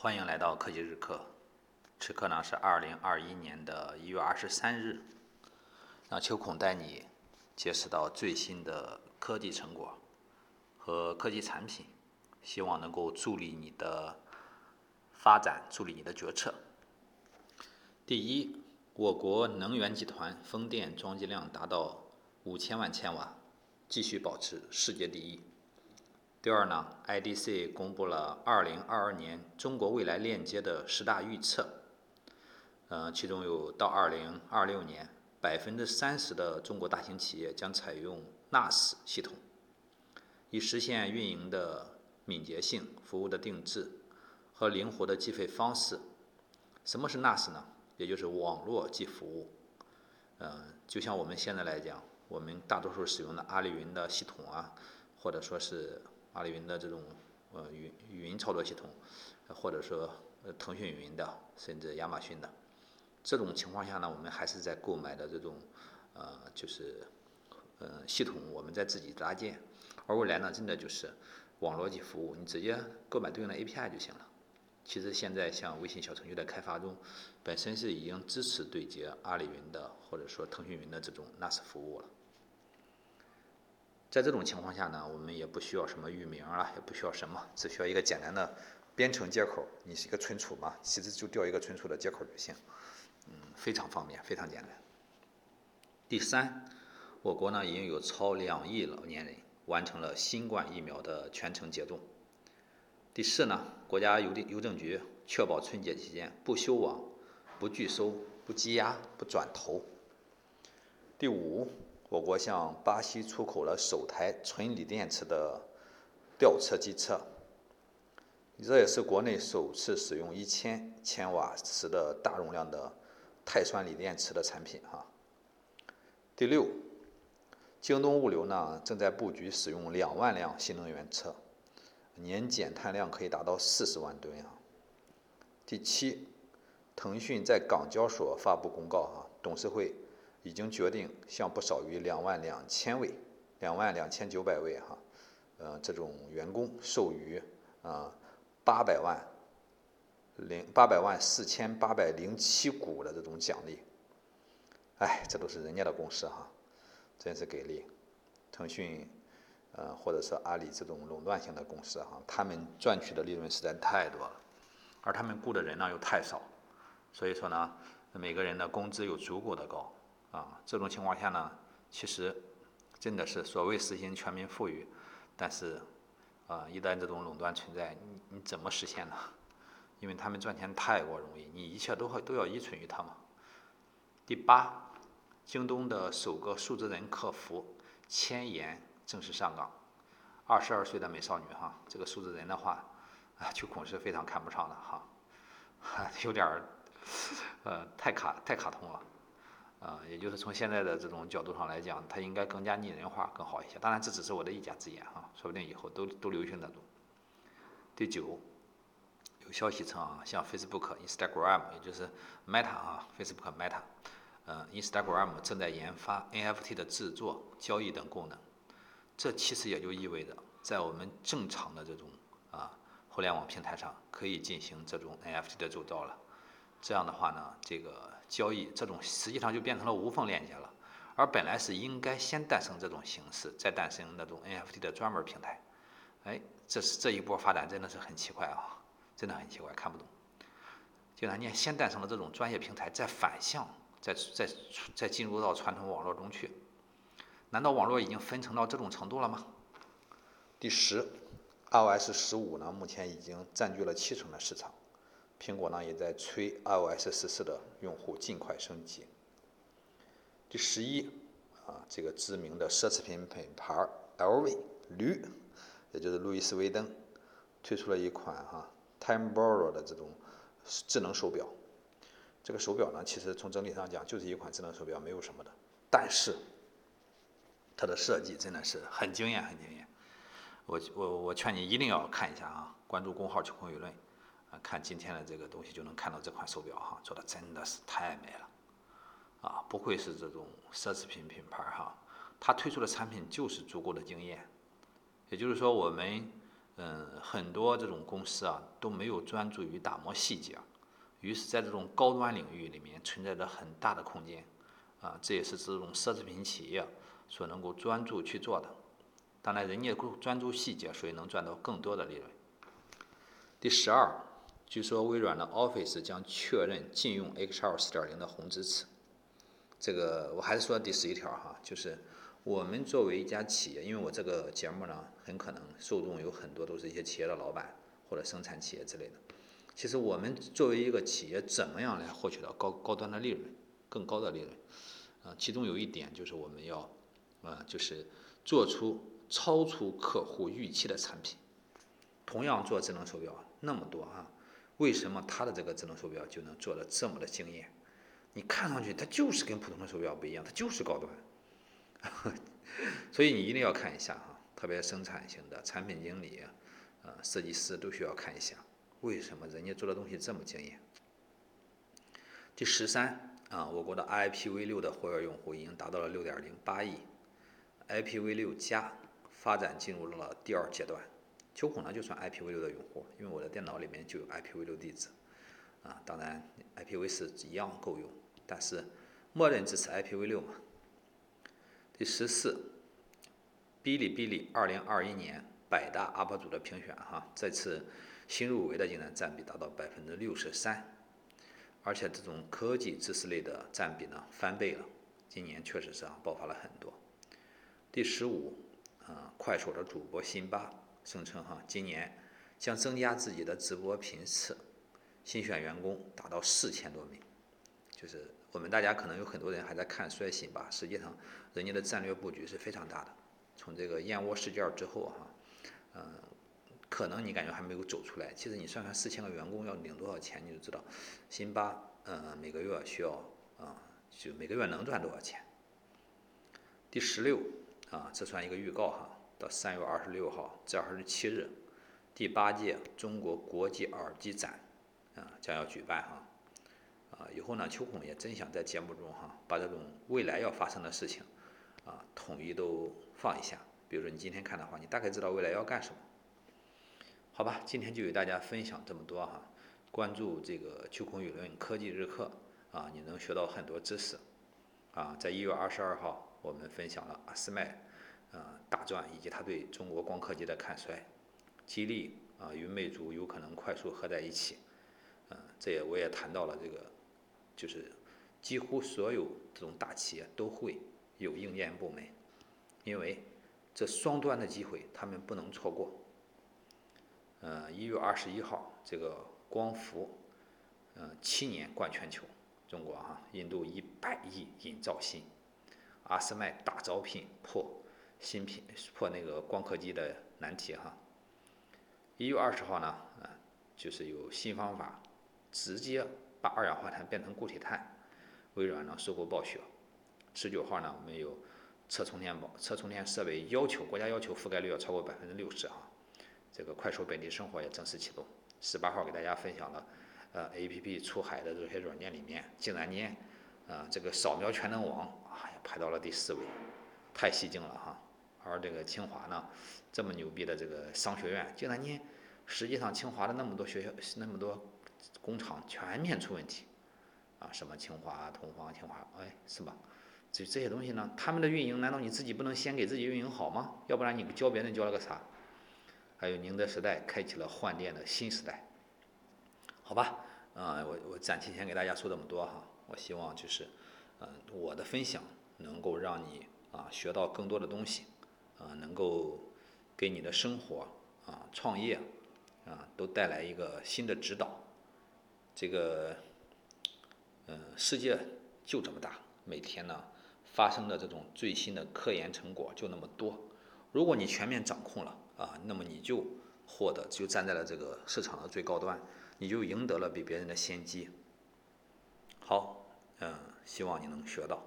欢迎来到科技日课，此刻呢是2021年的1月23日，让秋孔带你结识到最新的科技成果和科技产品，希望能够助力你的发展，助力你的决策。第一，我国能源集团风电装机量达到5000万千瓦，继续保持世界第一。第二呢 ，IDC 公布了2022年中国未来链接的10大预测，其中有到2026年，30%的中国大型企业将采用 NaaS 系统，以实现运营的敏捷性、服务的定制和灵活的计费方式。什么是 NaaS 呢？也就是网络即服务。就像我们现在来讲，我们大多数使用的阿里云的系统啊，或者说是阿里云的这种语音操作系统，或者说腾讯云的，甚至亚马逊的，这种情况下呢，我们还是在购买的这种系统，我们在自己搭建。而未来呢，真的就是网络级服务，你直接购买对应的 API 就行了。其实现在像微信小程序的开发中，本身是已经支持对接阿里云的或者说腾讯云的这种 NaaS 服务了。在这种情况下呢，我们也不需要什么域名啊，也不需要什么，只需要一个简单的编程接口。你是一个存储嘛，其实就调一个存储的接口就行，非常方便，非常简单。第三，我国呢已经有超2亿老年人完成了新冠疫苗的全程接种。第四呢，国家邮政局确保春节期间不修网、不拒收、不积压、不转投。第五，我国向巴西出口了首台纯锂电池的吊车机车，这也是国内首次使用1000千瓦时的大容量的钛酸锂电池的产品哈。第六，京东物流呢正在布局使用2万辆新能源车，年减碳量可以达到40万吨啊。第七，腾讯在港交所发布公告哈，董事会已经决定向不少于22000位、22900位哈，这种员工授予800万4807股的这种奖励。哎，这都是人家的公司哈，真是给力。腾讯或者是阿里这种垄断性的公司哈，他们赚取的利润实在太多了，而他们雇的人呢又太少，所以说呢，每个人的工资又足够的高啊。这种情况下呢，其实真的是所谓实行全民富裕，但是一旦这种垄断存在，你怎么实现呢？因为他们赚钱太过容易，你一切都要依存于他们。第八，京东的首个数字人客服千言正式上岗，22岁的美少女哈，这个数字人的话，秋孔是非常看不上的哈，有点太卡通了，也就是从现在的这种角度上来讲，它应该更加拟人化更好一些。当然这只是我的一家之言哈，说不定以后都流行那种。第九，有消息称像 Facebook、Instagram， 也就是 Meta，Facebook Meta，Instagram 正在研发 NFT 的制作、交易等功能。这其实也就意味着，在我们正常的这种互联网平台上，可以进行这种 NFT 的铸造了。这样的话呢，这个交易这种实际上就变成了无缝链接了。而本来是应该先诞生这种形式，再诞生那种 NFT 的专门平台。哎，这一波发展真的是很奇怪啊，真的很奇怪，看不懂。就人家先诞生了这种专业平台，再反向，再进入到传统网络中去。难道网络已经分成到这种程度了吗？第10 ，iOS 15呢，目前已经占据了70%的市场。苹果呢也在催 iOS 14的用户尽快升级。第11，这个知名的奢侈品品牌 LV 驴，也就是路易斯威登，推出了一款Timeboro 的这种智能手表。这个手表呢，其实从整体上讲就是一款智能手表，没有什么的。但是它的设计真的是很惊艳，很惊艳。我劝你一定要看一下啊，关注公号秋空舆论，看今天的这个东西就能看到这款手表哈，做的真的是太美了不愧是这种奢侈品品牌哈，它推出的产品就是足够的惊艳。也就是说，我们很多这种公司啊都没有专注于打磨细节，于是在这种高端领域里面存在着很大的空间，这也是这种奢侈品企业所能够专注去做的。当然，人家专注细节，所以能赚到更多的利润。第12，据说微软的 Office 将确认禁用 XR 4.0的红支持。这个我还是说第11条哈，就是我们作为一家企业，因为我这个节目呢，很可能受众有很多都是一些企业的老板或者生产企业之类的。其实我们作为一个企业，怎么样来获取到高端的利润，更高的利润？其中有一点就是我们要，就是做出超出客户预期的产品。同样做智能手表那么多为什么它的这个智能手表就能做得这么的惊艳？你看上去它就是跟普通的手表不一样，它就是高端。所以你一定要看一下特别生产型的产品经理、设计师都需要看一下，为什么人家做的东西这么惊艳。第13我国的 IPv6 的活跃用户已经达到了6.08亿 ，IPv6 加发展进入了第2阶段。秋孔呢就算 IPv6 的用户，因为我的电脑里面就有 IPv6 地址，当然 IPv4 一样够用，但是默认支持 IPv6 嘛。第14，哔哩哔哩2021年100大 UP 主的评选这次新入围的竟然占比达到63%，而且这种科技知识类的占比呢翻倍了，今年确实是爆发了很多。第15，快手的主播辛巴声称今年将增加自己的直播频次，新选员工达到4000多名。就是我们大家可能有很多人还在看衰辛巴，实际上人家的战略布局是非常大的。从这个燕窝事件之后可能你感觉还没有走出来，其实你算算4000个员工要领多少钱，你就知道辛巴每个月需要就每个月能赚多少钱。第16这算一个预告到3月26号至27日，第8届中国国际耳机展将要举办以后呢，秋孔也真想在节目中把这种未来要发生的事情统一都放一下。比如说你今天看的话，你大概知道未来要干什么。好吧，今天就给大家分享这么多关注这个秋孔舆论科技日课你能学到很多知识在1月22号，我们分享了阿斯麦大赚以及他对中国光刻机的看衰，吉利与魅族有可能快速合在一起，我也谈到了这个，就是几乎所有这种大企业都会有硬件部门，因为这双端的机会他们不能错过。1月21号，这个光伏7年冠全球，中国印度100亿引造芯，阿斯麦大招聘破那个光刻机的难题1月20号呢就是有新方法直接把二氧化碳变成固体碳，微软呢收购暴雪。19号呢我们有车充电设备国家要求覆盖率要超过60%这个快手本地生活也正式启动。18号给大家分享了APP 出海的这些软件里面，竟然间这个扫描全能王排到了第4位，太吸睛了而这个清华呢这么牛逼的这个商学院，竟然间实际上清华的那么多学校那么多工厂全面出问题什么清华同方清华是吧？这些东西呢，他们的运营难道你自己不能先给自己运营好吗？要不然你教别人教了个啥？还有宁德时代开启了换电的新时代。好吧，我暂且先给大家说这么多我希望就是我的分享能够让你学到更多的东西能够给你的生活创业都带来一个新的指导。这个世界就这么大，每天呢发生的这种最新的科研成果就那么多，如果你全面掌控了那么你就站在了这个市场的最高端，你就赢得了比别人的先机。好，希望你能学到。